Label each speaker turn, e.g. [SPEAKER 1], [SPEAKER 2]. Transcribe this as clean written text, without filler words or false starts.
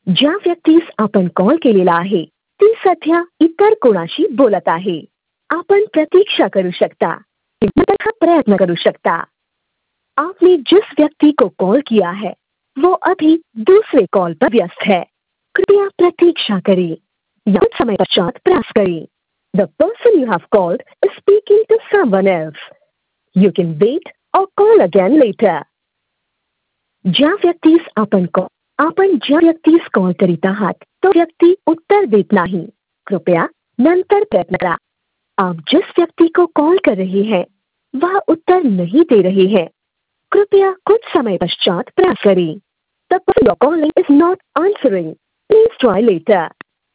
[SPEAKER 1] ज्या व्यक्तीस आपण कॉल केलेला आहे ती सध्या इतर कोणाशी बोलत आहे. आपण प्रतीक्षा करू शकता किंवा प्रयत्न करू सकता. आपने जिस व्यक्ति को कॉल किया है वो अभी दूसरे कॉल पर व्यस्त है. कृपया प्रतीक्षा करें या कुछ समय पश्चात प्रयास करें. The person you have called is speaking to someone else. You can wait or call again later. आपण ज्या व्यक्तीस कॉल करीत आहात तो व्यक्ति उत्तर देत नाही. कृपया नंतर प्रयत्न करा. आप जिस व्यक्ति को कॉल कर रहे हैं वह उत्तर नहीं दे रहे हैं. कृपया कुछ समय पश्चात प्रयास करें. The person you're calling is not answering. Please try later.